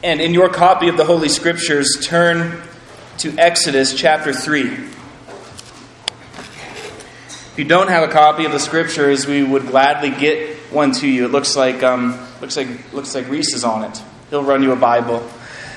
And in your copy of the Holy Scriptures, turn to Exodus chapter 3. If you don't have a copy of the Scriptures, we would gladly get one to you. It looks like Reese is on it. He'll run you a Bible,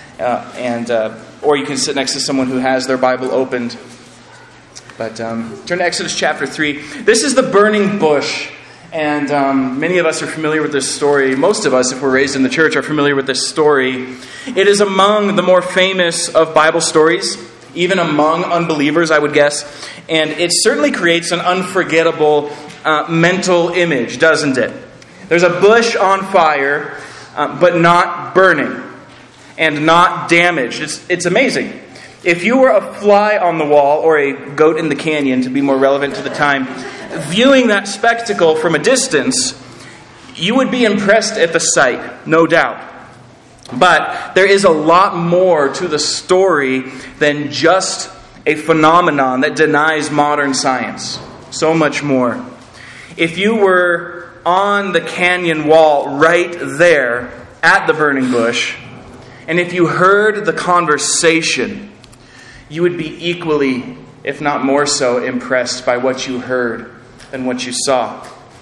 or you can sit next to someone who has their Bible opened. But turn to Exodus chapter 3. This is the burning bush. And many of us are familiar with this story. Most of us, if we're raised in the church, are familiar with this story. It is among the more famous of Bible stories, even among unbelievers, I would guess. And it certainly creates an unforgettable mental image, doesn't it? There's a bush on fire, but not burning and not damaged. It's amazing. If you were a fly on the wall, or a goat in the canyon, to be more relevant to the time, viewing that spectacle from a distance, you would be impressed at the sight, no doubt. But there is a lot more to the story than just a phenomenon that denies modern science. So much more. If you were on the canyon wall right there at the burning bush, and if you heard the conversation, you would be equally, if not more so, impressed by what you heard than what you saw.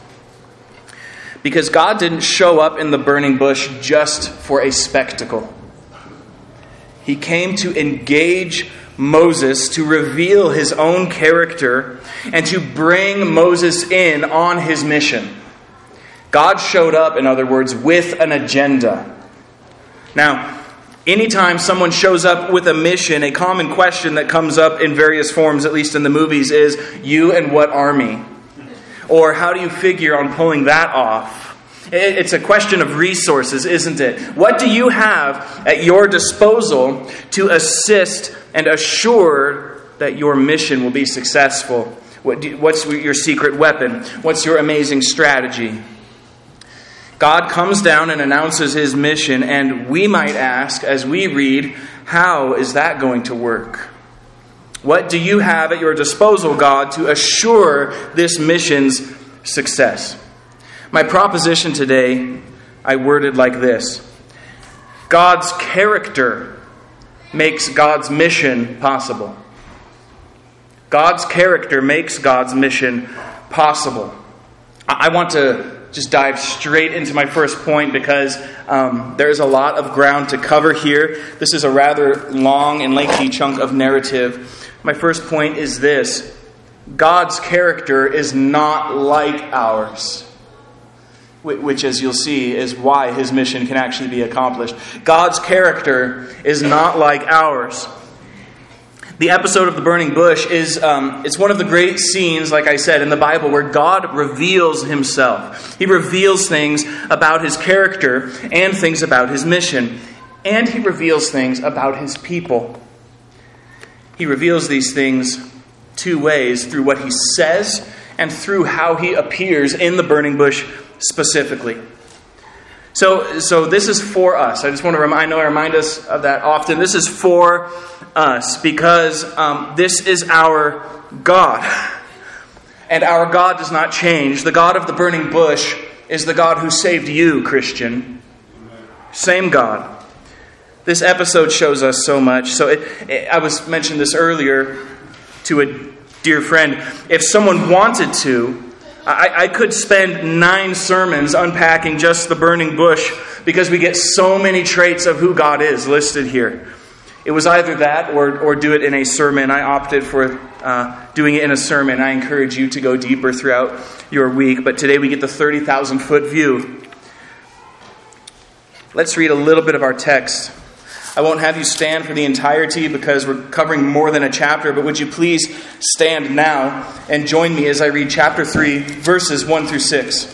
Because God didn't show up in the burning bush just for a spectacle. He came to engage Moses, to reveal his own character, and to bring Moses in on his mission. God showed up, in other words, with an agenda. Now, anytime someone shows up with a mission, a common question that comes up in various forms, at least in the movies, is, you and what army? Or how do you figure on pulling that off? It's a question of resources, isn't it? What do you have at your disposal to assist and assure that your mission will be successful? What's your secret weapon? What's your amazing strategy? God comes down and announces his mission, and we might ask, as we read, how is that going to work? What do you have at your disposal, God, to assure this mission's success? My proposition today, I worded like this: God's character makes God's mission possible. God's character makes God's mission possible. I want to just dive straight into my first point because there's a lot of ground to cover here. This is a rather long and lengthy chunk of narrative. My first point is this: God's character is not like ours, which, as you'll see, is why his mission can actually be accomplished. God's character is not like ours. The episode of the burning bush is it's one of the great scenes, like I said, in the Bible where God reveals himself. He reveals things about his character and things about his mission. And he reveals things about his people. He reveals these things two ways: through what he says and through how he appears in the burning bush specifically. So this is for us. I just want to remind us of that often. This is for us because this is our God. And our God does not change. The God of the burning bush is the God who saved you, Christian. Same God. This episode shows us so much. So I was mentioned this earlier to a dear friend. If someone wanted to, I could spend 9 sermons unpacking just the burning bush because we get so many traits of who God is listed here. It was either that or do it in a sermon. I opted for doing it in a sermon. I encourage you to go deeper throughout your week. But today we get the 30,000-foot view. Let's read a little bit of our text. I won't have you stand for the entirety because we're covering more than a chapter, but would you please stand now and join me as I read chapter 3, verses 1 through 6.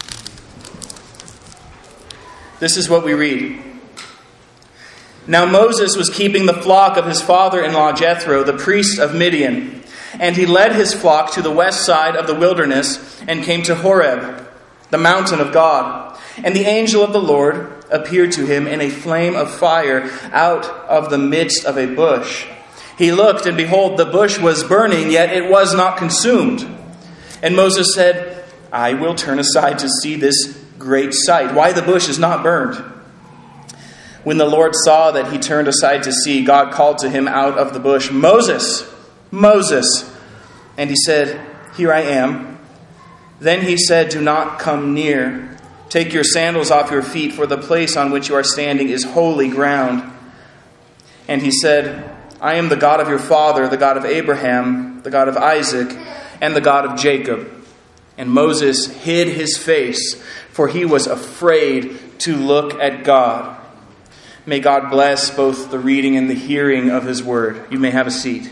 This is what we read. Now Moses was keeping the flock of his father-in-law Jethro, the priest of Midian, and he led his flock to the west side of the wilderness and came to Horeb, the mountain of God. And the angel of the Lord appeared to him in a flame of fire out of the midst of a bush. He looked, and behold, the bush was burning, yet it was not consumed. And Moses said, I will turn aside to see this great sight, why the bush is not burned. When the Lord saw that he turned aside to see, God called to him out of the bush, "Moses, Moses." And he said, "Here I am." Then he said, "Do not come near. Take your sandals off your feet, for the place on which you are standing is holy ground." And he said, "I am the God of your father, the God of Abraham, the God of Isaac, and the God of Jacob." And Moses hid his face, for he was afraid to look at God. May God bless both the reading and the hearing of his word. You may have a seat.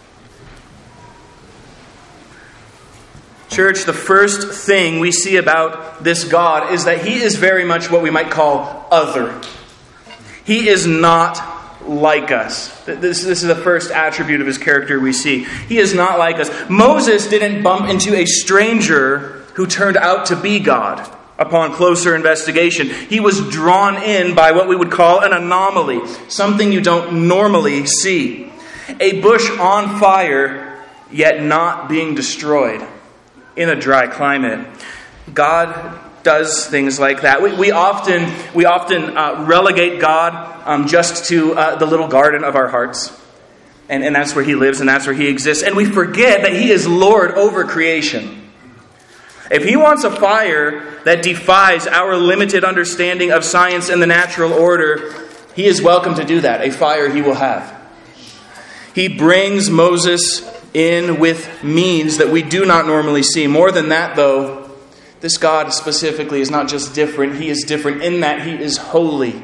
Church, the first thing we see about this God is that he is very much what we might call other. He is not like us. This is the first attribute of his character we see. He is not like us. Moses didn't bump into a stranger who turned out to be God upon closer investigation. He was drawn in by what we would call an anomaly, something you don't normally see. A bush on fire, yet not being destroyed in a dry climate. God does things like that. We often relegate God just to the little garden of our hearts. And that's where he lives and that's where he exists. And we forget that he is Lord over creation. If he wants a fire that defies our limited understanding of science and the natural order, he is welcome to do that. A fire he will have. He brings Moses in with means that we do not normally see. More than that, though, this God specifically is not just different. He is different in that he is holy.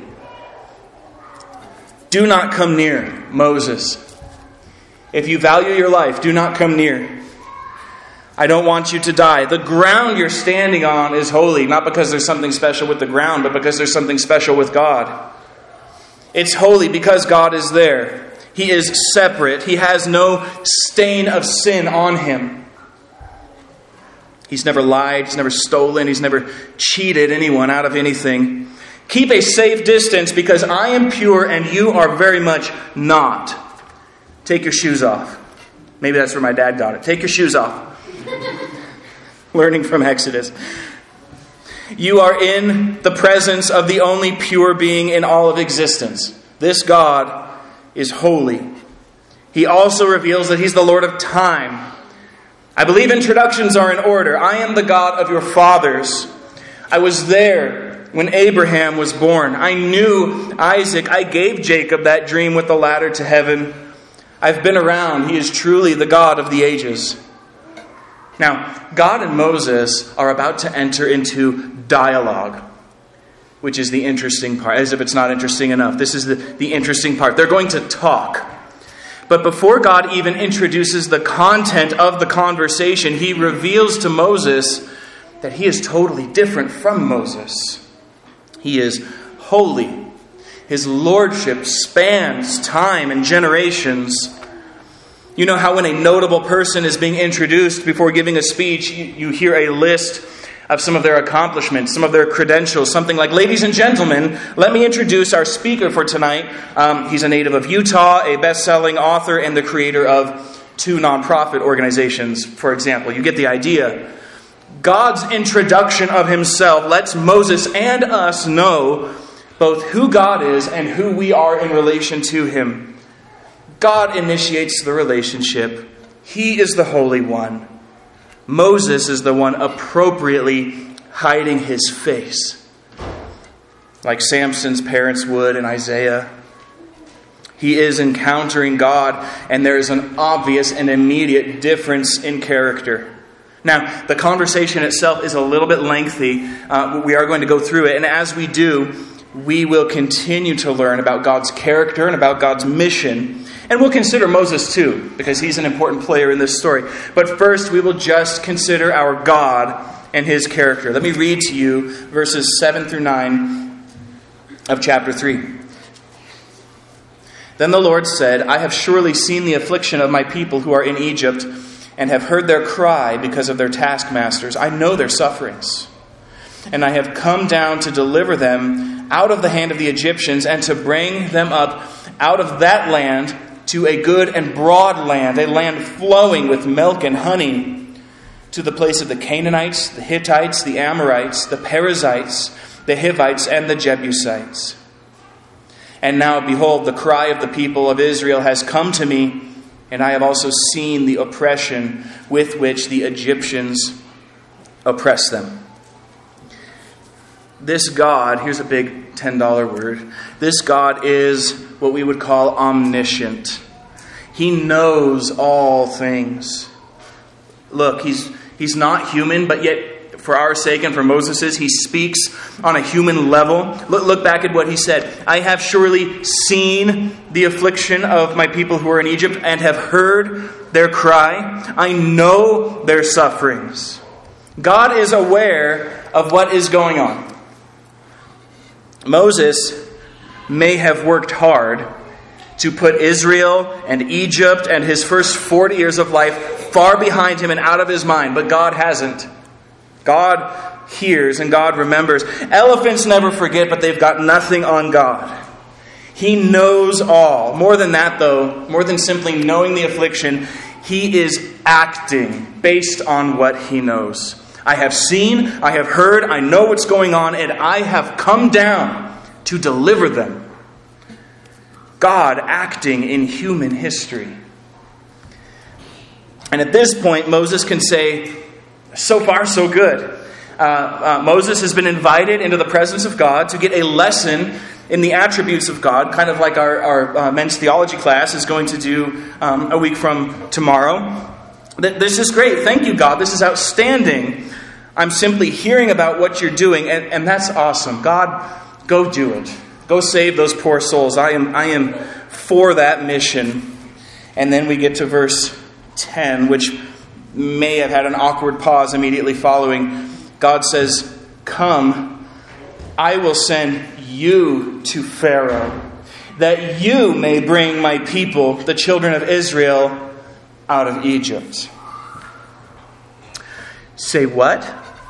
Do not come near, Moses. If you value your life, do not come near. I don't want you to die. The ground you're standing on is holy, not because there's something special with the ground, but because there's something special with God. It's holy because God is there. He is separate. He has no stain of sin on him. He's never lied. He's never stolen. He's never cheated anyone out of anything. Keep a safe distance because I am pure and you are very much not. Take your shoes off. Maybe that's where my dad got it. Take your shoes off. Learning from Exodus. You are in the presence of the only pure being in all of existence. This God is holy. He also reveals that he's the Lord of time. I believe introductions are in order. I am the God of your fathers. I was there when Abraham was born. I knew Isaac. I gave Jacob that dream with the ladder to heaven. I've been around. He is truly the God of the ages. Now, God and Moses are about to enter into dialogue, which is the interesting part, as if it's not interesting enough. This is the interesting part. They're going to talk. But before God even introduces the content of the conversation, he reveals to Moses that he is totally different from Moses. He is holy. His lordship spans time and generations. You know how when a notable person is being introduced before giving a speech, you hear a list of some of their accomplishments, some of their credentials, something like, "Ladies and gentlemen, let me introduce our speaker for tonight. He's a native of Utah, a best-selling author, and the creator of 2 nonprofit organizations," for example. You get the idea. God's introduction of himself lets Moses and us know both who God is and who we are in relation to him. God initiates the relationship. He is the Holy One. Moses is the one appropriately hiding his face, like Samson's parents would in Isaiah. He is encountering God, and there is an obvious and immediate difference in character. Now, the conversation itself is a little bit lengthy. We are going to go through it, and as we do, we will continue to learn about God's character and about God's mission. And we'll consider Moses too, because he's an important player in this story. But first, we will just consider our God and his character. Let me read to you verses 7 through 9 of chapter 3. Then the Lord said, "I have surely seen the affliction of my people who are in Egypt, and have heard their cry because of their taskmasters. I know their sufferings. And I have come down to deliver them out of the hand of the Egyptians, and to bring them up out of that land to a good and broad land, a land flowing with milk and honey, to the place of the Canaanites, the Hittites, the Amorites, the Perizzites, the Hivites, and the Jebusites. And now, behold, the cry of the people of Israel has come to me, and I have also seen the oppression with which the Egyptians oppress them. This God, here's a big $10 word, this God is what we would call omniscient. He knows all things. Look, he's not human, but yet for our sake and for Moses's, he speaks on a human level. Look back at what he said. I have surely seen the affliction of my people who are in Egypt and have heard their cry. I know their sufferings. God is aware of what is going on. Moses may have worked hard to put Israel and Egypt and his first 40 years of life far behind him and out of his mind, but God hasn't. God hears and God remembers. Elephants never forget, but they've got nothing on God. He knows all. More than that, though, more than simply knowing the affliction, he is acting based on what he knows. I have seen, I have heard, I know what's going on, and I have come down to deliver them. God acting in human history. And at this point, Moses can say, so far, so good. Moses has been invited into the presence of God to get a lesson in the attributes of God, kind of like our men's theology class is going to do a week from tomorrow. This is great. Thank you, God. This is outstanding. I'm simply hearing about what you're doing, and that's awesome. God, go do it. Go save those poor souls. I am for that mission. And then we get to verse 10, which may have had an awkward pause immediately following. God says, come, I will send you to Pharaoh, that you may bring my people, the children of Israel, out of Egypt. Say what?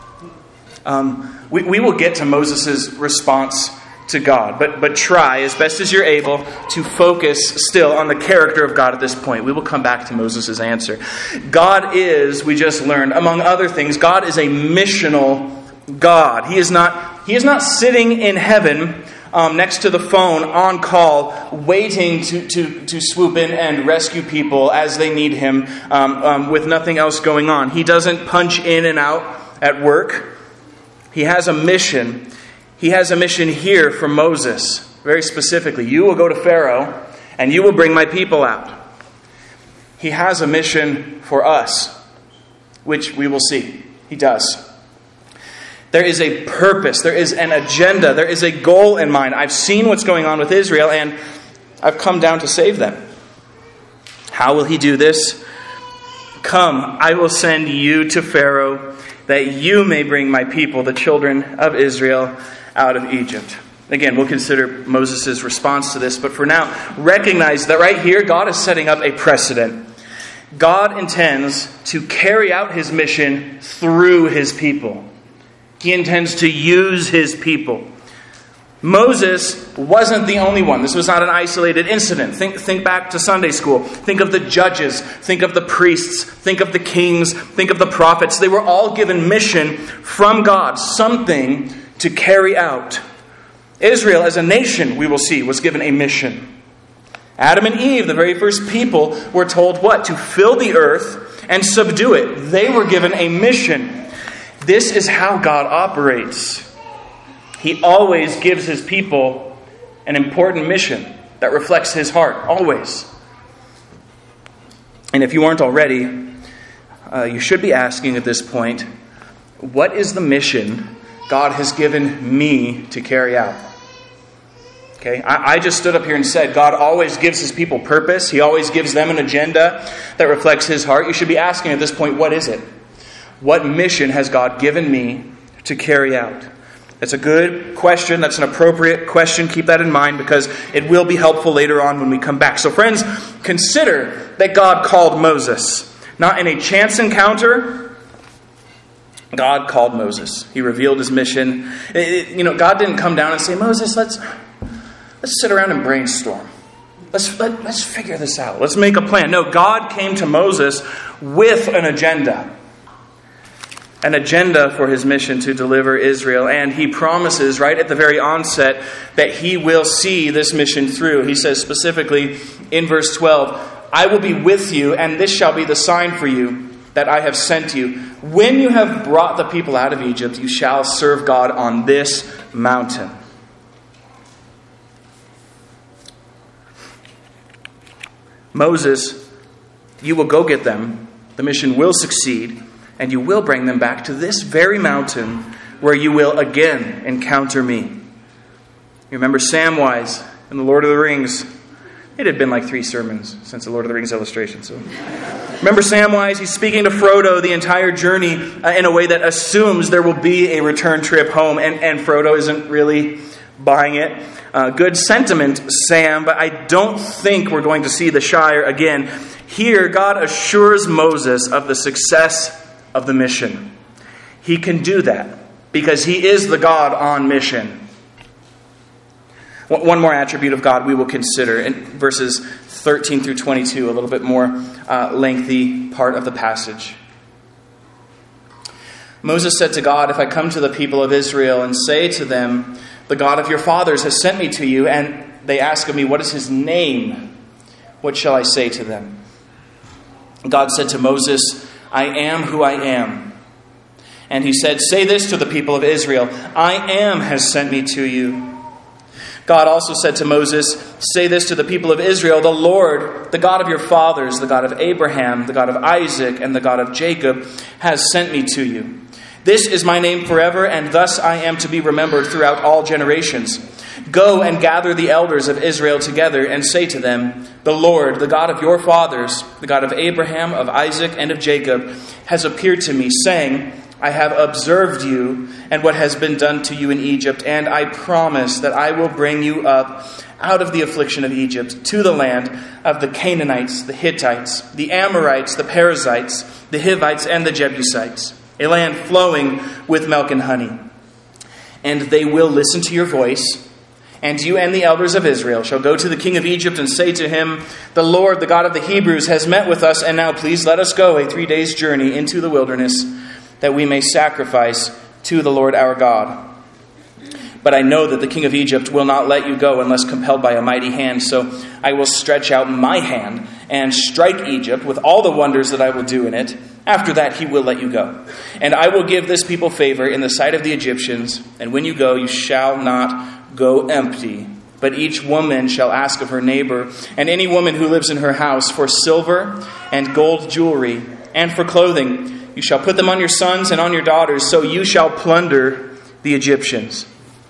We will get to Moses' response to God, but try as best as you're able to focus still on the character of God at this point. We will come back to Moses' answer. God is, we just learned, among other things, God is a missional God. He is not sitting in heaven next to the phone on call, waiting to swoop in and rescue people as they need him with nothing else going on. He doesn't punch in and out at work. He has a mission. He has a mission here for Moses, very specifically. You will go to Pharaoh, and you will bring my people out. He has a mission for us, which we will see. He does. There is a purpose. There is an agenda. There is a goal in mind. I've seen what's going on with Israel, and I've come down to save them. How will he do this? Come, I will send you to Pharaoh, that you may bring my people, the children of Israel, out of Egypt. Again, we'll consider Moses' response to this, but for now, recognize that right here, God is setting up a precedent. God intends to carry out his mission through his people. He intends to use his people. Moses wasn't the only one. This was not an isolated incident. Think back to Sunday school. Think of the judges. Think of the priests. Think of the kings. Think of the prophets. They were all given mission from God, something to carry out. Israel as a nation, we will see, was given a mission. Adam and Eve, the very first people, were told what? To fill the earth and subdue it. They were given a mission. This is how God operates. He always gives his people an important mission that reflects his heart, always. And if you aren't already, you should be asking at this point, what is the mission God has given me to carry out? Okay, I just stood up here and said God always gives his people purpose. He always gives them an agenda that reflects his heart. You should be asking at this point, what is it? What mission has God given me to carry out? That's a good question. That's an appropriate question. Keep that in mind because it will be helpful later on when we come back. So friends, consider that God called Moses. Not in a chance encounter. God called Moses. He revealed his mission. God didn't come down and say, Moses, let's sit around and brainstorm. Let's figure this out. Let's make a plan. No, God came to Moses with an agenda. an agenda for his mission to deliver Israel. And he promises right at the very onset that he will see this mission through. He says specifically in verse 12, I will be with you, and this shall be the sign for you that I have sent you. When you have brought the people out of Egypt, you shall serve God on this mountain. Moses, you will go get them. The mission will succeed, and you will bring them back to this very mountain where you will again encounter me. You remember Samwise in The Lord of the Rings. It had been like 3 sermons since the Lord of the Rings illustration. So, remember Samwise? He's speaking to Frodo the entire journey in a way that assumes there will be a return trip home. And Frodo isn't really buying it. Good sentiment, Sam, but I don't think we're going to see the Shire again. Here, God assures Moses of the success of the mission. He can do that because he is the God on mission. One more attribute of God we will consider in verses 13 through 22, a little bit more lengthy part of the passage. Moses said to God, if I come to the people of Israel and say to them, the God of your fathers has sent me to you, and they ask of me, what is his name? What shall I say to them? God said to Moses, I am who I am. And he said, say this to the people of Israel, I am has sent me to you. God also said to Moses, say this to the people of Israel, the Lord, the God of your fathers, the God of Abraham, the God of Isaac, and the God of Jacob, has sent me to you. This is my name forever, and thus I am to be remembered throughout all generations. Go and gather the elders of Israel together and say to them, the Lord, the God of your fathers, the God of Abraham, of Isaac, and of Jacob, has appeared to me, saying, I have observed you and what has been done to you in Egypt, and I promise that I will bring you up out of the affliction of Egypt to the land of the Canaanites, the Hittites, the Amorites, the Perizzites, the Hivites, and the Jebusites, a land flowing with milk and honey. And they will listen to your voice, and you and the elders of Israel shall go to the king of Egypt and say to him, the Lord, the God of the Hebrews, has met with us, and now please let us go a 3 days' journey into the wilderness, that we may sacrifice to the Lord our God. But I know that the king of Egypt will not let you go unless compelled by a mighty hand. So I will stretch out my hand and strike Egypt with all the wonders that I will do in it. After that, he will let you go. And I will give this people favor in the sight of the Egyptians. And when you go, you shall not go empty. But each woman shall ask of her neighbor, and any woman who lives in her house, for silver and gold jewelry, and for clothing. You shall put them on your sons and on your daughters, so you shall plunder the Egyptians.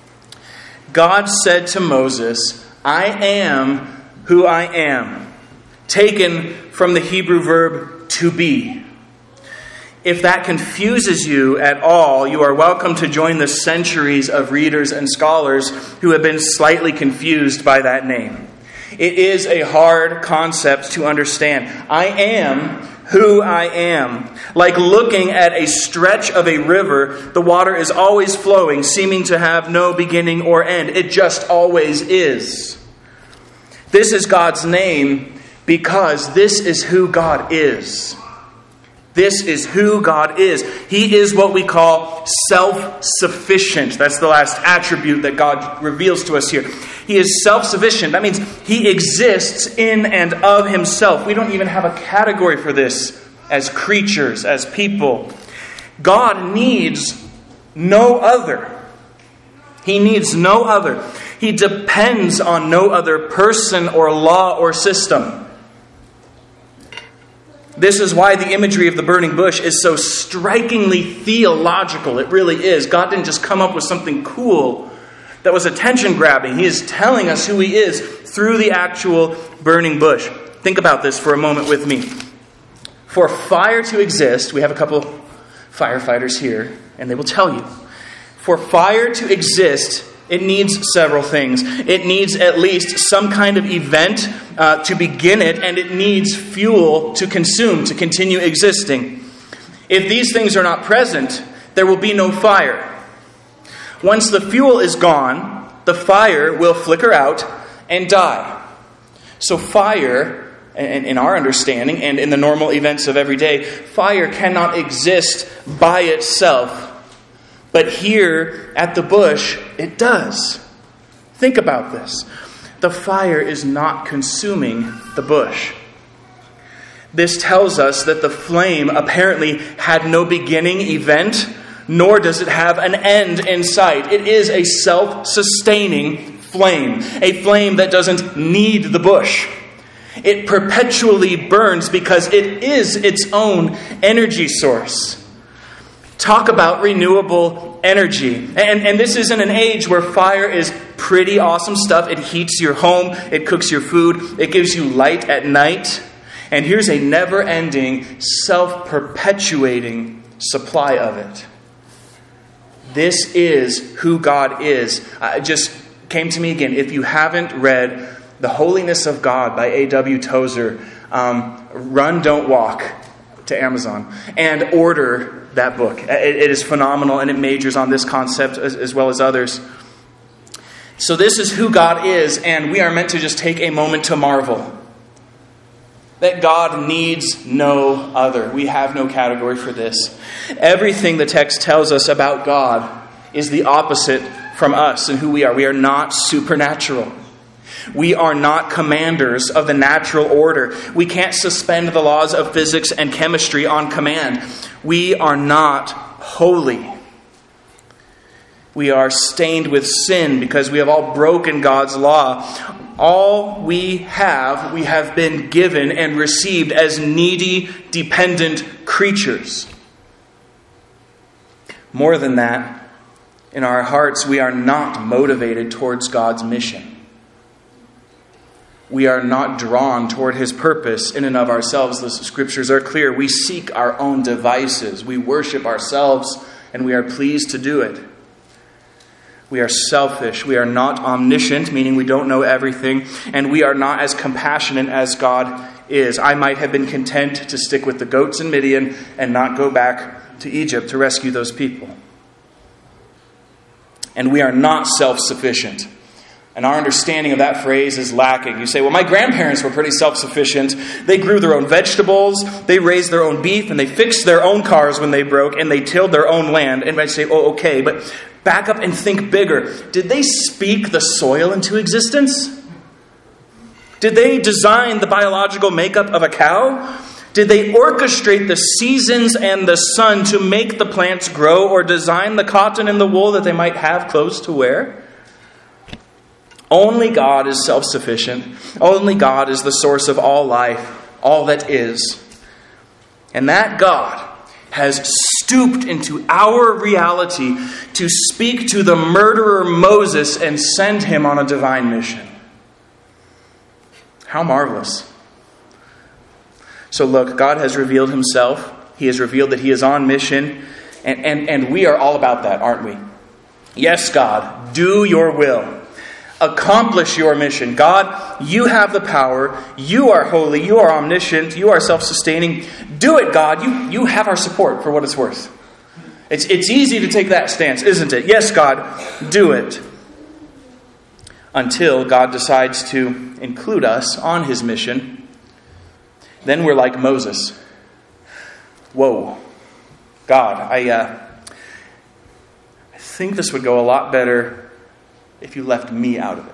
God said to Moses, I am who I am, taken from the Hebrew verb to be. If that confuses you at all, you are welcome to join the centuries of readers and scholars who have been slightly confused by that name. It is a hard concept to understand. I am who I am. Like looking at a stretch of a river, the water is always flowing, seeming to have no beginning or end. It just always is. This is God's name because this is who God is. This is who God is. He is what we call self-sufficient. That's the last attribute that God reveals to us here. He is self-sufficient. That means he exists in and of himself. We don't even have a category for this as creatures, as people. God needs no other. He needs no other. He depends on no other person or law or system. This is why the imagery of the burning bush is so strikingly theological. It really is. God didn't just come up with something cool that was attention-grabbing. He is telling us who he is through the actual burning bush. Think about this for a moment with me. For fire to exist, we have a couple firefighters here, and they will tell you. For fire to exist, it needs several things. It needs at least some kind of event to begin it, and it needs fuel to consume, to continue existing. If these things are not present, there will be no fire. Once the fuel is gone, the fire will flicker out and die. So fire, in our understanding and in the normal events of every day, fire cannot exist by itself. But here at the bush, it does. Think about this. The fire is not consuming the bush. This tells us that the flame apparently had no beginning event, nor does it have an end in sight. It is a self-sustaining flame, a flame that doesn't need the bush. It perpetually burns because it is its own energy source. Talk about renewable energy. And this is in an age where fire is pretty awesome stuff. It heats your home. It cooks your food. It gives you light at night. And here's a never-ending, self-perpetuating supply of it. This is who God is. It just came to me again. If you haven't read The Holiness of God by A.W. Tozer, run, don't walk to Amazon and order that book. It is phenomenal, and it majors on this concept as well as others. So this is who God is, and we are meant to just take a moment to marvel that God needs no other. We have no category for this. Everything the text tells us about God is the opposite from us and who we are. We are not supernatural. We are not commanders of the natural order. We can't suspend the laws of physics and chemistry on command. We are not holy. We are stained with sin because we have all broken God's law. All we have been given and received as needy, dependent creatures. More than that, in our hearts, we are not motivated towards God's mission. We are not drawn toward His purpose in and of ourselves. The Scriptures are clear. We seek our own devices. We worship ourselves, and we are pleased to do it. We are selfish. We are not omniscient, meaning we don't know everything. And we are not as compassionate as God is. I might have been content to stick with the goats in Midian and not go back to Egypt to rescue those people. And we are not self-sufficient. And our understanding of that phrase is lacking. You say, well, my grandparents were pretty self-sufficient. They grew their own vegetables, they raised their own beef, and they fixed their own cars when they broke, and they tilled their own land. And I say, oh, okay, but back up and think bigger. Did they speak the soil into existence? Did they design the biological makeup of a cow? Did they orchestrate the seasons and the sun to make the plants grow or design the cotton and the wool that they might have clothes to wear? Only God is self-sufficient. Only God is the source of all life, all that is. And that God has stooped into our reality to speak to the murderer Moses and send him on a divine mission. How marvelous. So look, God has revealed Himself. He has revealed that He is on mission. And we are all about that, aren't we? Yes, God, do your will. Accomplish your mission. God, you have the power. You are holy. You are omniscient. You are self-sustaining. Do it, God. You have our support for what it's worth. It's easy to take that stance, isn't it? Yes, God, do it. Until God decides to include us on His mission. Then we're like Moses. Whoa. God, I think this would go a lot better if you left me out of it.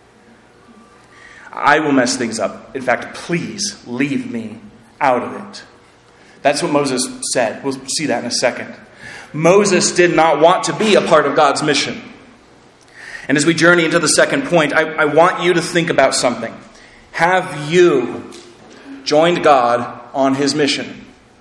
I will mess things up. In fact, please leave me out of it. That's what Moses said. We'll see that in a second. Moses did not want to be a part of God's mission. And as we journey into the second point, I want you to think about something. Have you joined God on His mission?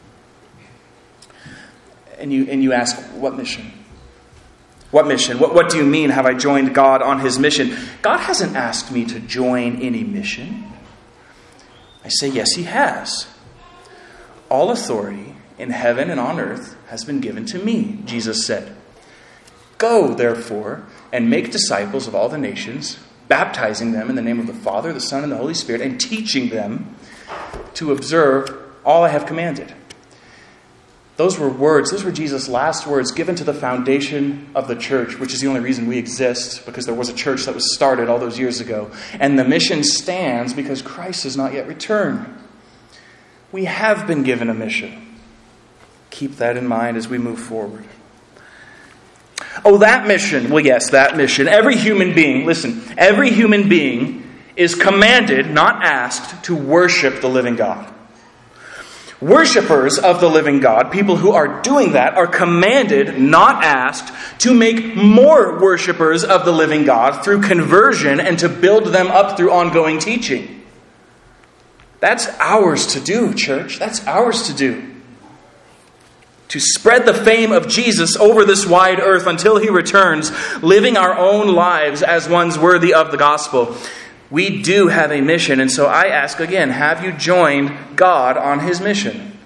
And you ask, what mission? What mission? What do you mean, have I joined God on His mission? God hasn't asked me to join any mission. I say, yes, He has. All authority in heaven and on earth has been given to me, Jesus said. Go, therefore, and make disciples of all the nations, baptizing them in the name of the Father, the Son, and the Holy Spirit, and teaching them to observe all I have commanded. Those were words, those were Jesus' last words given to the foundation of the church, which is the only reason we exist, because there was a church that was started all those years ago. And the mission stands because Christ has not yet returned. We have been given a mission. Keep that in mind as we move forward. Oh, that mission. Well, yes, that mission. Every human being, listen, every human being is commanded, not asked, to worship the living God. Worshippers of the living God, people who are doing that, are commanded, not asked, to make more worshippers of the living God through conversion and to build them up through ongoing teaching. That's ours to do, church. That's ours to do. To spread the fame of Jesus over this wide earth until He returns, living our own lives as ones worthy of the gospel. We do have a mission, and so I ask again, have you joined God on His mission?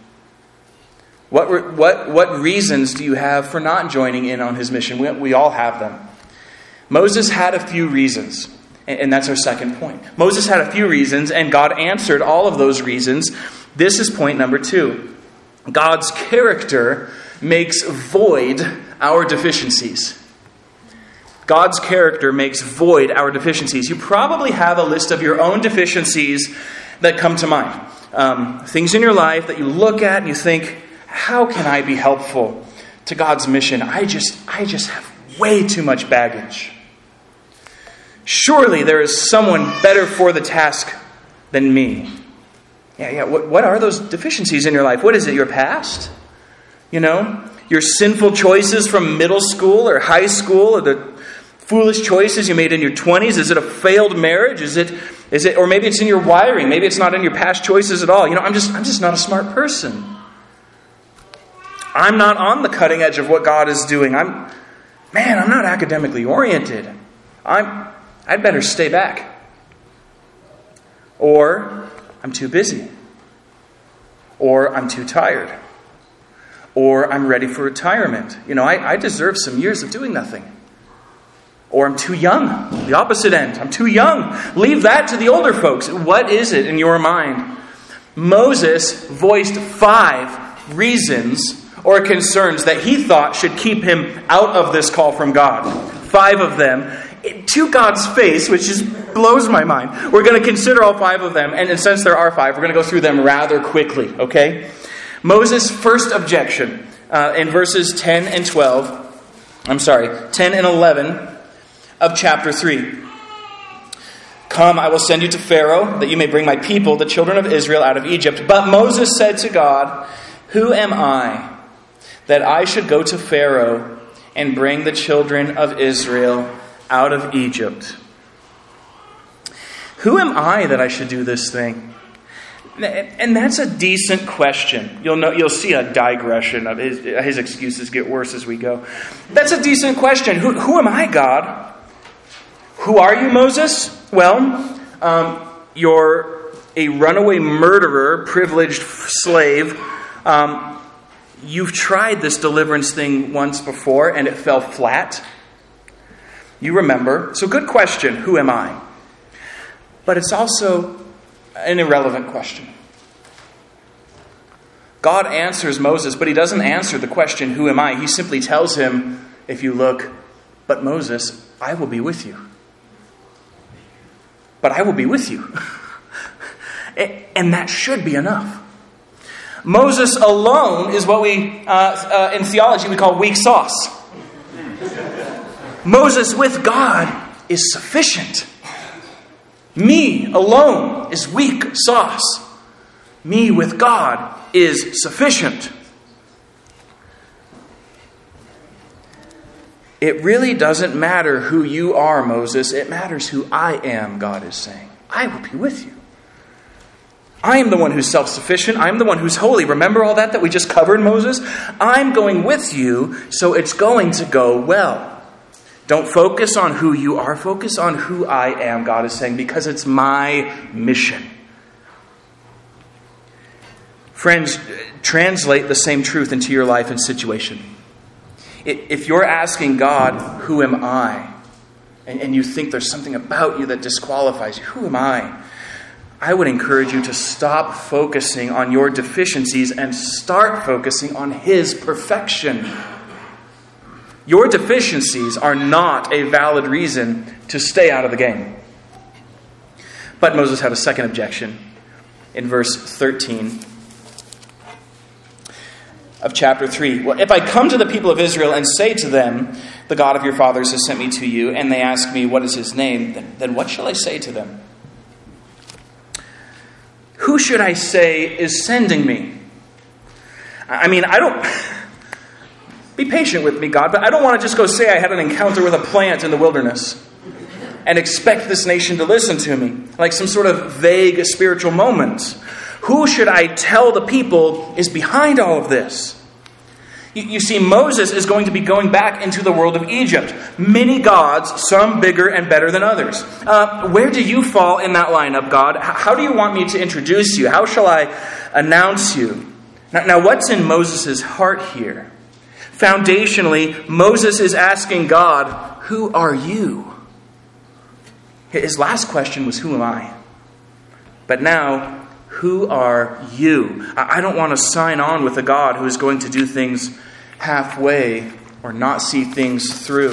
What reasons do you have for not joining in on His mission? We all have them. Moses had a few reasons, and that's our second point. Moses had a few reasons, and God answered all of those reasons. This is point number 2. God's character makes void our deficiencies. God's character makes void our deficiencies. You probably have a list of your own deficiencies that come to mind. Things in your life that you look at and you think, how can I be helpful to God's mission? I just have way too much baggage. Surely there is someone better for the task than me. Yeah. What are those deficiencies in your life? What is it? Your past? Your sinful choices from middle school or high school, or the foolish choices you made in your 20s? Is it a failed marriage? Is it, or maybe it's in your wiring. Maybe it's not in your past choices at all. I'm just not a smart person. I'm not on the cutting edge of what God is doing. I'm not academically oriented. I'd better stay back. Or I'm too busy. Or I'm too tired. Or I'm ready for retirement. I deserve some years of doing nothing. Or I'm too young. The opposite end. I'm too young. Leave that to the older folks. What is it in your mind? Moses voiced 5 reasons or concerns that he thought should keep him out of this call from God. 5 of them. To God's face, which just blows my mind. We're going to consider all 5 of them. And since there are 5, we're going to go through them rather quickly. Okay? Moses' first objection in verses 10 and 11 of chapter 3. Come, I will send you to Pharaoh, that you may bring my people, the children of Israel, out of Egypt. But Moses said to God, who am I, that I should go to Pharaoh and bring the children of Israel out of Egypt? Who am I that I should do this thing? And that's a decent question. You'll see a digression of his excuses get worse as we go. That's a decent question. Who am I, God? Who are you, Moses? Well, you're a runaway murderer, privileged slave. You've tried this deliverance thing once before, and it fell flat. You remember. So good question, who am I? But it's also an irrelevant question. God answers Moses, but He doesn't answer the question, who am I? He simply tells him, if you look, but Moses, I will be with you. But I will be with you. And that should be enough. Moses alone is what we, in theology, we call weak sauce. Moses with God is sufficient. Me alone is weak sauce. Me with God is sufficient. It really doesn't matter who you are, Moses. It matters who I am, God is saying. I will be with you. I am the one who's self-sufficient. I'm the one who's holy. Remember all that we just covered, Moses? I'm going with you, so it's going to go well. Don't focus on who you are. Focus on who I am, God is saying, because it's my mission. Friends, translate the same truth into your life and situation. If you're asking God, who am I? And you think there's something about you that disqualifies you. Who am I? I would encourage you to stop focusing on your deficiencies and start focusing on His perfection. Your deficiencies are not a valid reason to stay out of the game. But Moses had a second objection in verse 13 of chapter 3. Well, if I come to the people of Israel and say to them, the God of your fathers has sent me to you, and they ask me, what is His name? Then what shall I say to them? Who should I say is sending me? I don't... Be patient with me, God, but I don't want to just go say I had an encounter with a plant in the wilderness and expect this nation to listen to me, like some sort of vague spiritual moment. Who should I tell the people is behind all of this? You see, Moses is going to be going back into the world of Egypt. Many gods, some bigger and better than others. Where do you fall in that lineup, God? How do you want me to introduce you? How shall I announce you? Now what's in Moses' heart here? Foundationally, Moses is asking God, who are you? His last question was, who am I? But now, who are you? I don't want to sign on with a God who is going to do things halfway or not see things through.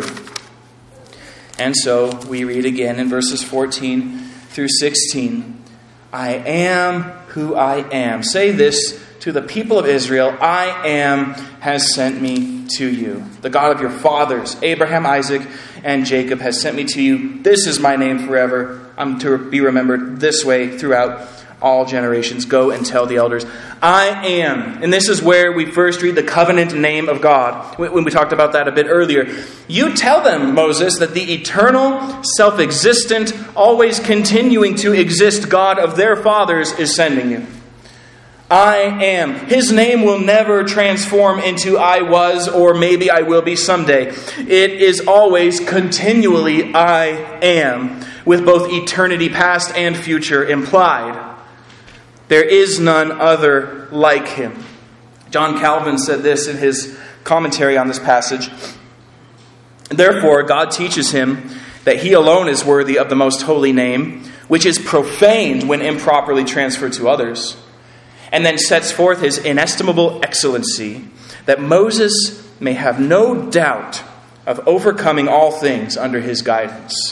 And so we read again in verses 14 through 16, I am who I am. Say this to the people of Israel, I am has sent me to you. The God of your fathers, Abraham, Isaac, and Jacob has sent me to you. This is my name forever. I'm to be remembered this way throughout all generations. Go and tell the elders, I am. And this is where we first read the covenant name of God. When we talked about that a bit earlier. You tell them, Moses, that the eternal, self-existent, always continuing to exist God of their fathers is sending you. I am. His name will never transform into I was or maybe I will be someday. It is always continually I am, with both eternity past and future implied. There is none other like Him. John Calvin said this in his commentary on this passage. Therefore, God teaches him that He alone is worthy of the most holy name, which is profaned when improperly transferred to others, and then sets forth His inestimable excellency, that Moses may have no doubt of overcoming all things under His guidance.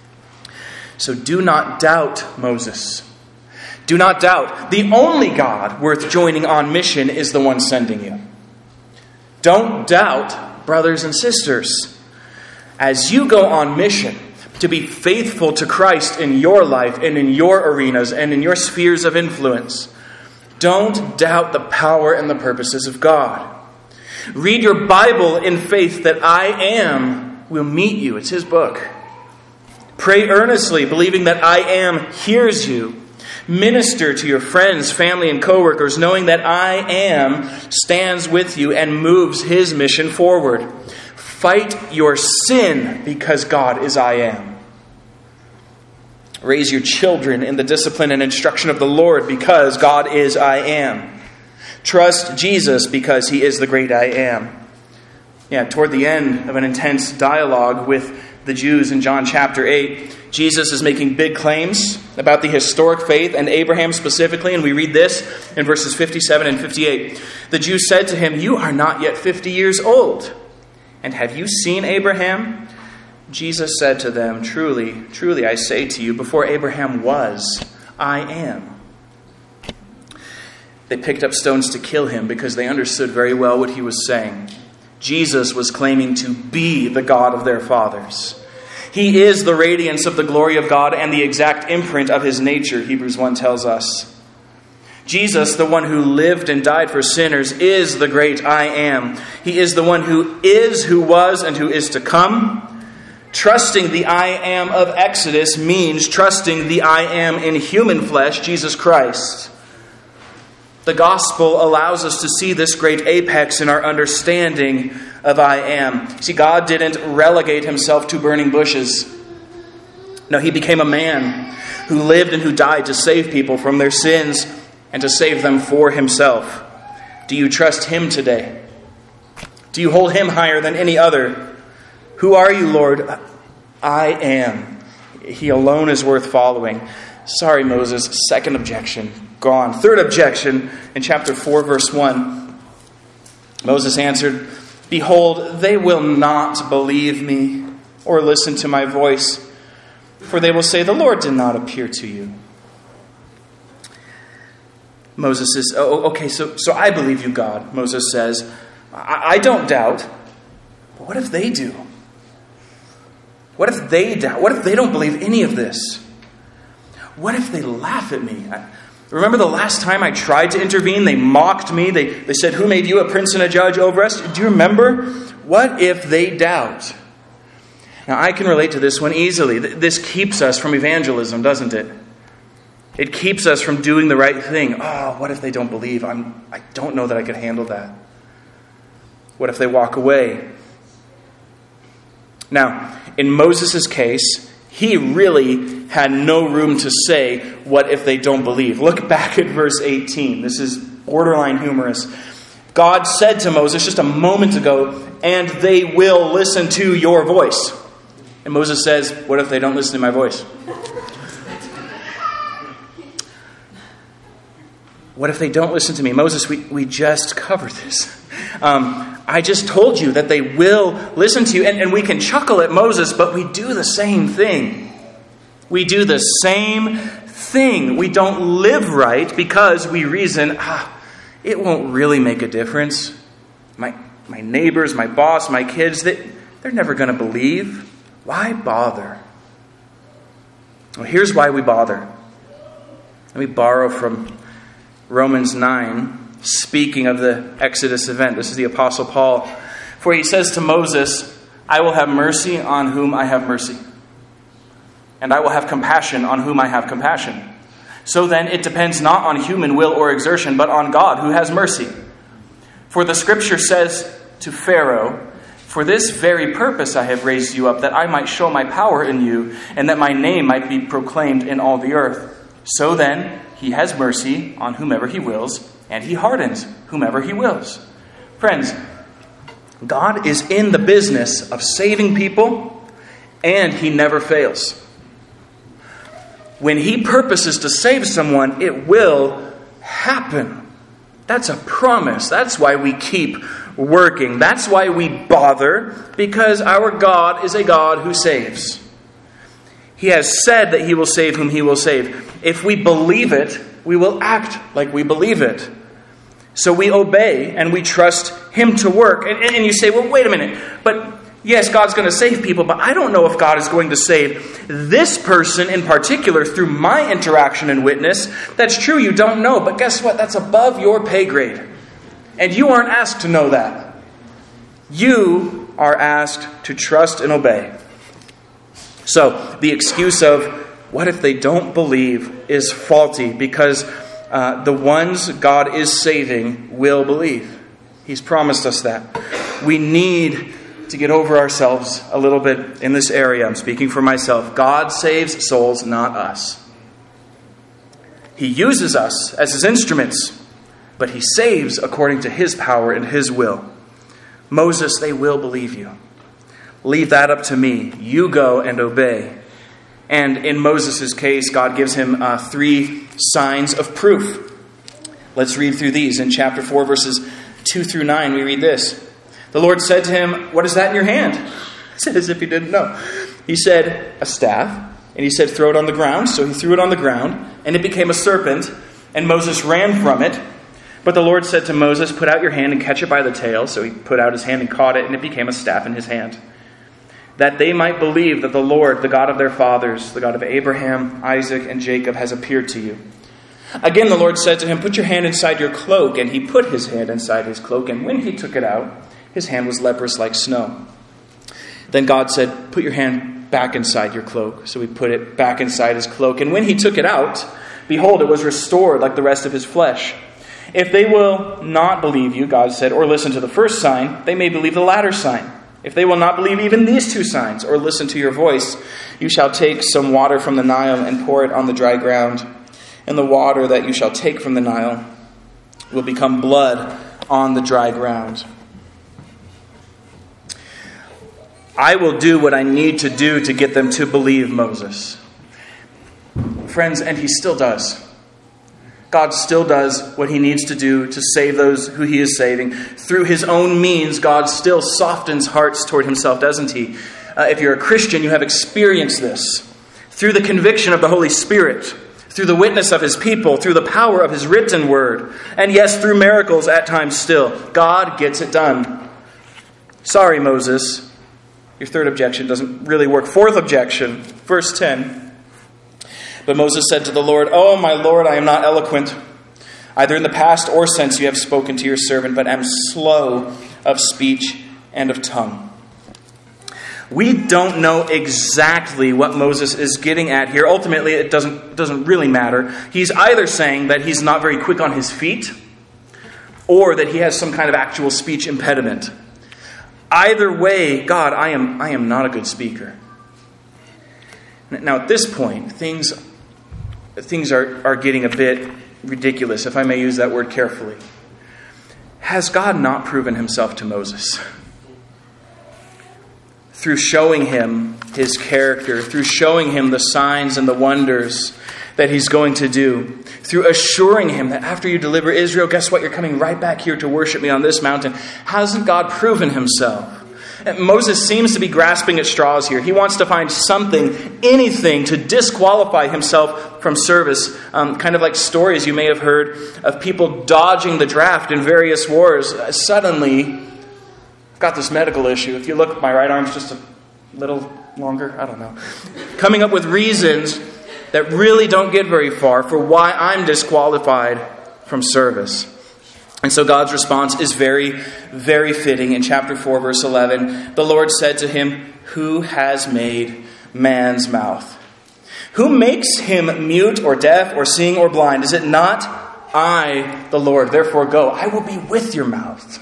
So do not doubt Moses. Do not doubt. The only God worth joining on mission is the one sending you. Don't doubt, brothers and sisters. As you go on mission to be faithful to Christ in your life and in your arenas and in your spheres of influence, don't doubt the power and the purposes of God. Read your Bible in faith that I am will meet you. It's His book. Pray earnestly, believing that I am hears you. Minister to your friends, family, and co-workers, knowing that I am stands with you and moves His mission forward. Fight your sin because God is I am. Raise your children in the discipline and instruction of the Lord because God is I am. Trust Jesus because He is the great I am. Toward the end of an intense dialogue with the Jews in John chapter 8, Jesus is making big claims about the historic faith and Abraham specifically, and we read this in verses 57 and 58. The Jews said to Him, you are not yet 50 years old, and have you seen Abraham? Jesus said to them, truly, truly, I say to you, before Abraham was, I am. They picked up stones to kill Him because they understood very well what He was saying. Jesus was claiming to be the God of their fathers. He is the radiance of the glory of God and the exact imprint of His nature, Hebrews 1 tells us. Jesus, the one who lived and died for sinners, is the great I am. He is the one who is, who was, and who is to come. Trusting the I am of Exodus means trusting the I am in human flesh, Jesus Christ. The gospel allows us to see this great apex in our understanding of I am. See, God didn't relegate Himself to burning bushes. No, He became a man who lived and who died to save people from their sins and to save them for Himself. Do you trust Him today? Do you hold Him higher than any other? Who are you, Lord? I am. He alone is worth following. Sorry, Moses. Second objection, gone. Third objection, in chapter 4, verse 1. Moses answered, "Behold, they will not believe me or listen to my voice, for they will say, 'The Lord did not appear to you.'" Moses says, okay, so I believe you, God. Moses says, I don't doubt. But what if they do? What if they doubt? What if they don't believe any of this? What if they laugh at me? Remember the last time I tried to intervene? They mocked me. They said, "Who made you a prince and a judge over us?" Do you remember? What if they doubt? Now, I can relate to this one easily. This keeps us from evangelism, doesn't it? It keeps us from doing the right thing. Oh, what if they don't believe? I don't know that I could handle that. What if they walk away? Now, in Moses' case, he really had no room to say, what if they don't believe? Look back at verse 18. This is borderline humorous. God said to Moses just a moment ago, "And they will listen to your voice." And Moses says, what if they don't listen to my voice? What if they don't listen to me? Moses, we just covered this. I just told you that they will listen to you. And we can chuckle at Moses, but we do the same thing. We do the same thing. We don't live right because we reason, it won't really make a difference. My neighbors, my boss, my kids, they're never going to believe. Why bother? Well, here's why we bother. Let me borrow from Romans 9, speaking of the Exodus event. This is the Apostle Paul. For he says to Moses, "I will have mercy on whom I have mercy, and I will have compassion on whom I have compassion." So then it depends not on human will or exertion, but on God who has mercy. For the scripture says to Pharaoh, "For this very purpose I have raised you up, that I might show my power in you, and that my name might be proclaimed in all the earth." So then, he has mercy on whomever he wills, and he hardens whomever he wills. Friends, God is in the business of saving people, and he never fails. When he purposes to save someone, it will happen. That's a promise. That's why we keep working. That's why we bother, because our God is a God who saves. He has said that he will save whom he will save. If we believe it, we will act like we believe it. So we obey and we trust him to work. And you say, well, wait a minute. But yes, God's going to save people, but I don't know if God is going to save this person in particular through my interaction and witness. That's true, you don't know. But guess what? That's above your pay grade. And you aren't asked to know that. You are asked to trust and obey. So the excuse of, what if they don't believe, is faulty, because the ones God is saving will believe. He's promised us that. We need to get over ourselves a little bit in this area. I'm speaking for myself. God saves souls, not us. He uses us as his instruments, but he saves according to his power and his will. Moses, they will believe you. Leave that up to me. You go and obey. And in Moses' case, God gives him 3 signs of proof. Let's read through these. In chapter 4, verses 2 through 9, we read this. The Lord said to him, "What is that in your hand?" He said, as if he didn't know. He said, "A staff." And he said, "Throw it on the ground." So he threw it on the ground, and it became a serpent, and Moses ran from it. But the Lord said to Moses, "Put out your hand and catch it by the tail." So he put out his hand and caught it, and it became a staff in his hand. That they might believe that the Lord, the God of their fathers, the God of Abraham, Isaac, and Jacob, has appeared to you. Again the Lord said to him, "Put your hand inside your cloak." And he put his hand inside his cloak, and when he took it out, his hand was leprous like snow. Then God said, "Put your hand back inside your cloak." So he put it back inside his cloak, and when he took it out, behold, it was restored like the rest of his flesh. If they will not believe you, God said, or listen to the first sign, they may believe the latter sign. If they will not believe even these 2 signs, or listen to your voice, you shall take some water from the Nile and pour it on the dry ground. And the water that you shall take from the Nile will become blood on the dry ground. I will do what I need to do to get them to believe, Moses. Friends, and he still does. God still does what he needs to do to save those who he is saving. Through his own means, God still softens hearts toward himself, doesn't he? If you're a Christian, you have experienced this. Through the conviction of the Holy Spirit, through the witness of his people, through the power of his written word, and yes, through miracles at times still, God gets it done. Sorry, Moses. Your third objection doesn't really work. Fourth objection, verse 10. But Moses said to the Lord, "Oh, my Lord, I am not eloquent. Either in the past or since you have spoken to your servant, but am slow of speech and of tongue." We don't know exactly what Moses is getting at here. Ultimately, it doesn't really matter. He's either saying that he's not very quick on his feet, or that he has some kind of actual speech impediment. Either way, God, I am not a good speaker. Now, at this point, things are getting a bit ridiculous, if I may use that word carefully. Has God not proven himself to Moses? Through showing him his character, through showing him the signs and the wonders that he's going to do, through assuring him that after you deliver Israel, guess what? You're coming right back here to worship me on this mountain. Hasn't God proven himself? And Moses seems to be grasping at straws here. He wants to find something, anything, to disqualify himself from service. Kind of like stories you may have heard of people dodging the draft in various wars. Suddenly, I've got this medical issue. If you look, my right arm's just a little longer. I don't know. Coming up with reasons that really don't get very far for why I'm disqualified from service. And so God's response is very, very fitting. In chapter 4, verse 11, the Lord said to him, "Who has made man's mouth? Who makes him mute or deaf or seeing or blind? Is it not I, the Lord? Therefore go. I will be with your mouth."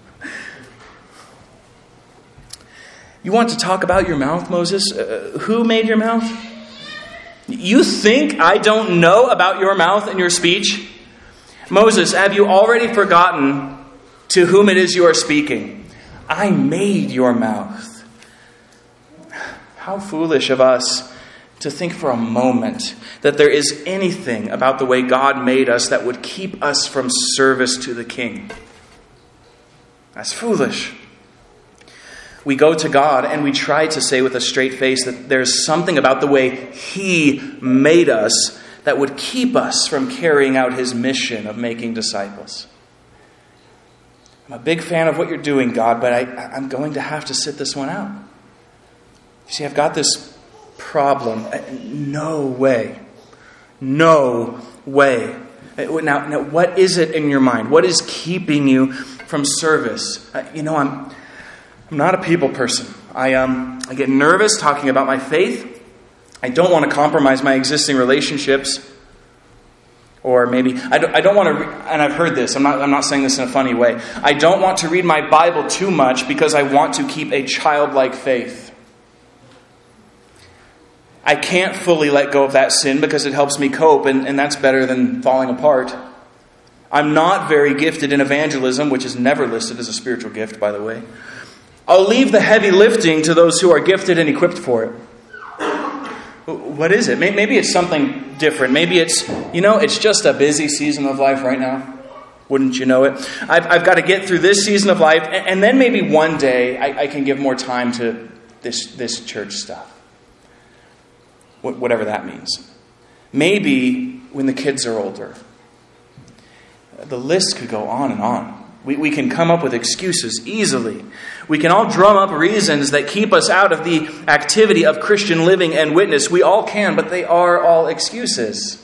You want to talk about your mouth, Moses? Who made your mouth? You think I don't know about your mouth and your speech? Moses, have you already forgotten to whom it is you are speaking? I made your mouth. How foolish of us to think for a moment that there is anything about the way God made us that would keep us from service to the King. That's foolish. We go to God and we try to say with a straight face that there's something about the way He made us that would keep us from carrying out His mission of making disciples. I'm a big fan of what you're doing, God, but I'm going to have to sit this one out. You see, I've got this problem. No way. No way. Now, what is it in your mind? What is keeping you from service? I'm not a people person. I get nervous talking about my faith. I don't want to compromise my existing relationships. Or maybe I don't want to, and I've heard this. I'm not saying this in a funny way. I don't want to read my Bible too much because I want to keep a childlike faith. I can't fully let go of that sin because it helps me cope, and that's better than falling apart. I'm not very gifted in evangelism, which is never listed as a spiritual gift, by the way. I'll leave the heavy lifting to those who are gifted and equipped for it. What is it? Maybe it's something different. Maybe it's just a busy season of life right now. Wouldn't you know it? I've got to get through this season of life, and then maybe one day I can give more time to this church stuff. Whatever that means. Maybe when the kids are older. The list could go on and on. We can come up with excuses easily. We can all drum up reasons that keep us out of the activity of Christian living and witness. We all can, but they are all excuses.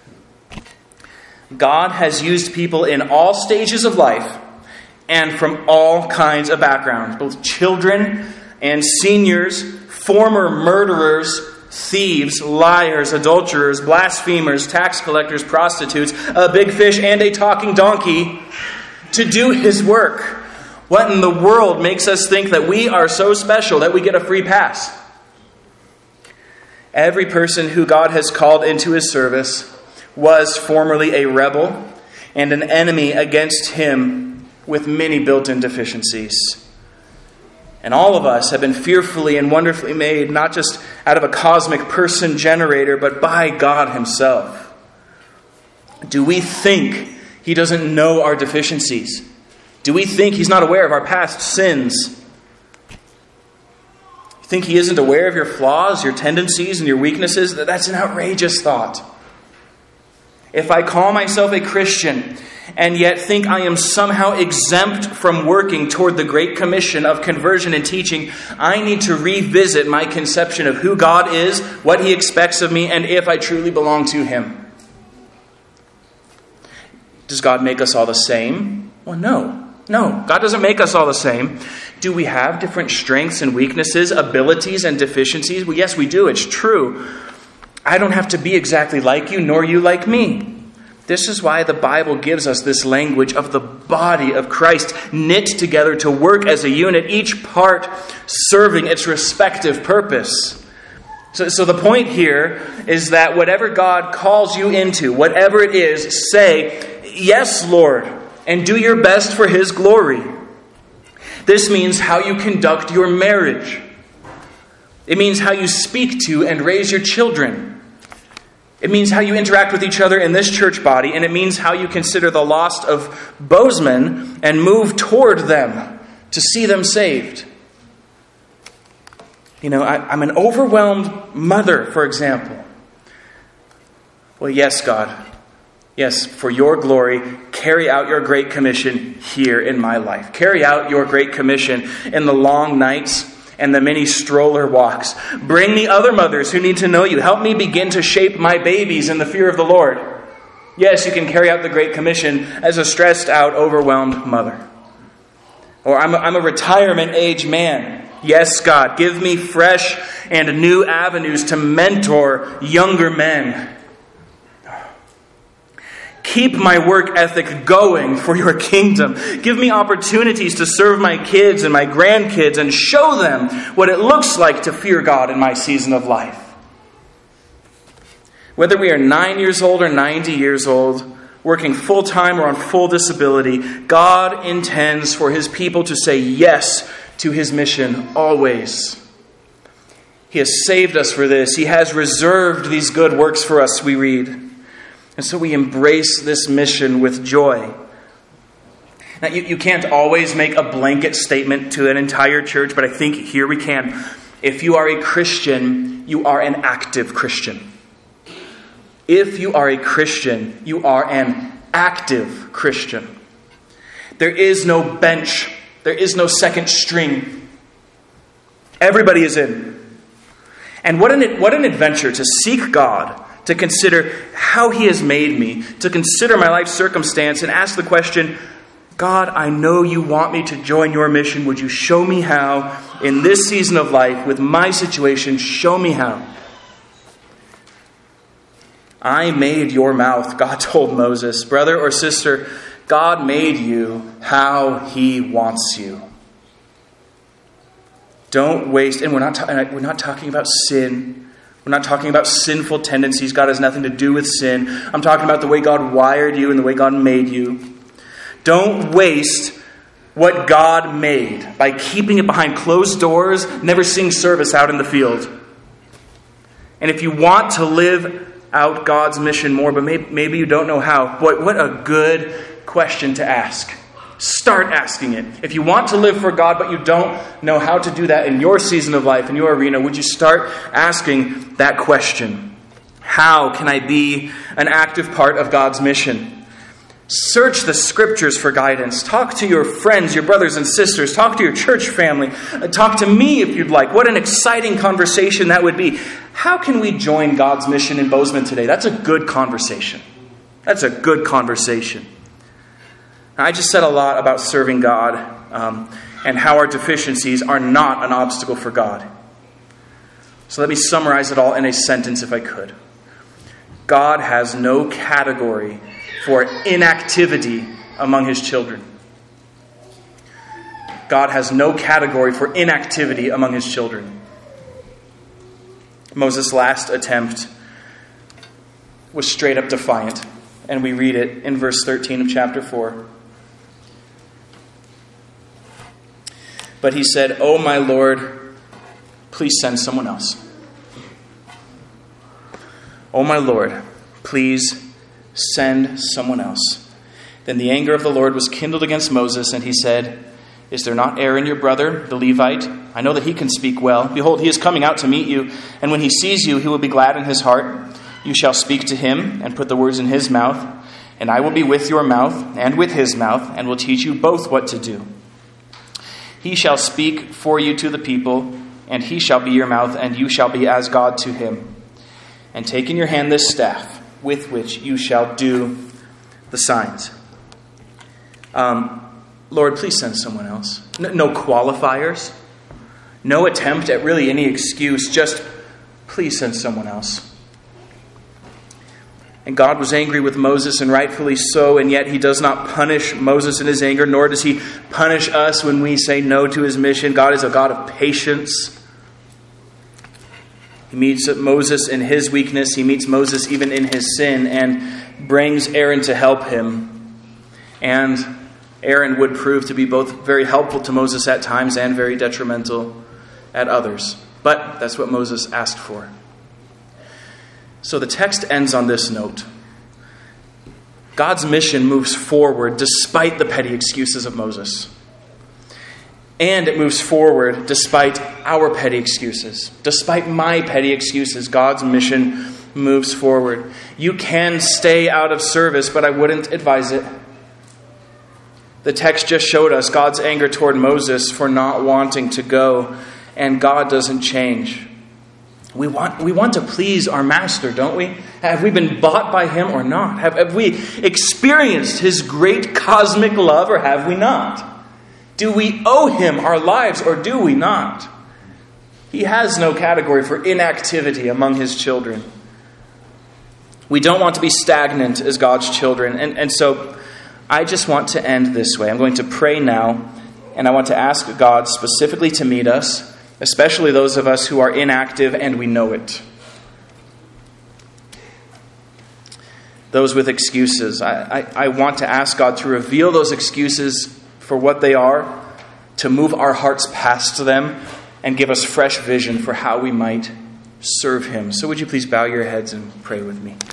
God has used people in all stages of life and from all kinds of backgrounds, both children and seniors, former murderers, thieves, liars, adulterers, blasphemers, tax collectors, prostitutes, a big fish, and a talking donkey to do His work. What in the world makes us think that we are so special that we get a free pass? Every person who God has called into His service was formerly a rebel and an enemy against Him with many built-in deficiencies. And all of us have been fearfully and wonderfully made, not just out of a cosmic person generator, but by God himself. Do we think he doesn't know our deficiencies? Do we think he's not aware of our past sins? You think he isn't aware of your flaws, your tendencies, and your weaknesses? That's an outrageous thought. If I call myself a Christian and yet think I am somehow exempt from working toward the Great Commission of conversion and teaching, I need to revisit my conception of who God is, what he expects of me, and if I truly belong to him. Does God make us all the same? Well, no. No, God doesn't make us all the same. Do we have different strengths and weaknesses, abilities and deficiencies? Well, yes, we do. It's true. I don't have to be exactly like you, nor you like me. This is why the Bible gives us this language of the body of Christ knit together to work as a unit, each part serving its respective purpose. So the point here is that whatever God calls you into, whatever it is, say, "Yes, Lord," and do your best for his glory. This means how you conduct your marriage. It means how you speak to and raise your children. It means how you interact with each other in this church body, and it means how you consider the lost of Bozeman and move toward them to see them saved. I'm an overwhelmed mother, for example. Well, yes, God. Yes, for your glory, carry out your Great Commission here in my life. Carry out your Great Commission in the long nights and the many stroller walks. Bring me other mothers who need to know you. Help me begin to shape my babies in the fear of the Lord. Yes, you can carry out the Great Commission as a stressed out, overwhelmed mother. Or I'm a retirement age man. Yes, God, give me fresh and new avenues to mentor younger men. Keep my work ethic going for your kingdom. Give me opportunities to serve my kids and my grandkids and show them what it looks like to fear God in my season of life. Whether we are 9 years old or 90 years old, working full-time or on full disability, God intends for his people to say yes to his mission always. He has saved us for this. He has reserved these good works for us, we read. And so we embrace this mission with joy. Now, you can't always make a blanket statement to an entire church, but I think here we can. If you are a Christian, you are an active Christian. If you are a Christian, you are an active Christian. There is no bench. There is no second string. Everybody is in. And what an adventure to seek God, to consider how he has made me, to consider my life circumstance and ask the question, God, I know you want me to join your mission. Would you show me how in this season of life, with my situation, show me how? I made your mouth, God told Moses. Brother or sister, God made you how he wants you. Don't waste, and we're not talking about sin. We're not talking about sinful tendencies. God has nothing to do with sin. I'm talking about the way God wired you and the way God made you. Don't waste what God made by keeping it behind closed doors, never seeing service out in the field. And if you want to live out God's mission more, but maybe you don't know how, boy, what a good question to ask. Start asking it. If you want to live for God, but you don't know how to do that in your season of life, in your arena, would you start asking that question? How can I be an active part of God's mission? Search the scriptures for guidance. Talk to your friends, your brothers and sisters. Talk to your church family. Talk to me if you'd like. What an exciting conversation that would be. How can we join God's mission in Bozeman today? That's a good conversation. That's a good conversation. I just said a lot about serving God and how our deficiencies are not an obstacle for God. So let me summarize it all in a sentence if I could. God has no category for inactivity among his children. God has no category for inactivity among his children. Moses' last attempt was straight up defiant, and we read it in verse 13 of chapter 4. But he said, "Oh, my Lord, please send someone else." "O my Lord, please send someone else." Then the anger of the Lord was kindled against Moses, and he said, "Is there not Aaron your brother, the Levite? I know that he can speak well. Behold, he is coming out to meet you, and when he sees you, he will be glad in his heart. You shall speak to him and put the words in his mouth, and I will be with your mouth and with his mouth, and will teach you both what to do. He shall speak for you to the people, and he shall be your mouth, and you shall be as God to him. And take in your hand this staff, with which you shall do the signs." Lord, please send someone else. No qualifiers. No attempt at really any excuse. Just, please send someone else. And God was angry with Moses, and rightfully so, and yet he does not punish Moses in his anger, nor does he punish us when we say no to his mission. God is a God of patience. He meets Moses in his weakness. He meets Moses even in his sin, and brings Aaron to help him. And Aaron would prove to be both very helpful to Moses at times and very detrimental at others. But that's what Moses asked for. So the text ends on this note. God's mission moves forward despite the petty excuses of Moses. And it moves forward despite our petty excuses. Despite my petty excuses, God's mission moves forward. You can stay out of service, but I wouldn't advise it. The text just showed us God's anger toward Moses for not wanting to go, and God doesn't change. We want to please our master, don't we? Have we been bought by him or not? Have we experienced his great cosmic love or have we not? Do we owe him our lives or do we not? He has no category for inactivity among his children. We don't want to be stagnant as God's children, and so I just want to end this way. I'm going to pray now, and I want to ask God specifically to meet us, especially those of us who are inactive and we know it. Those with excuses. I want to ask God to reveal those excuses for what they are, to move our hearts past them, and give us fresh vision for how we might serve him. So would you please bow your heads and pray with me?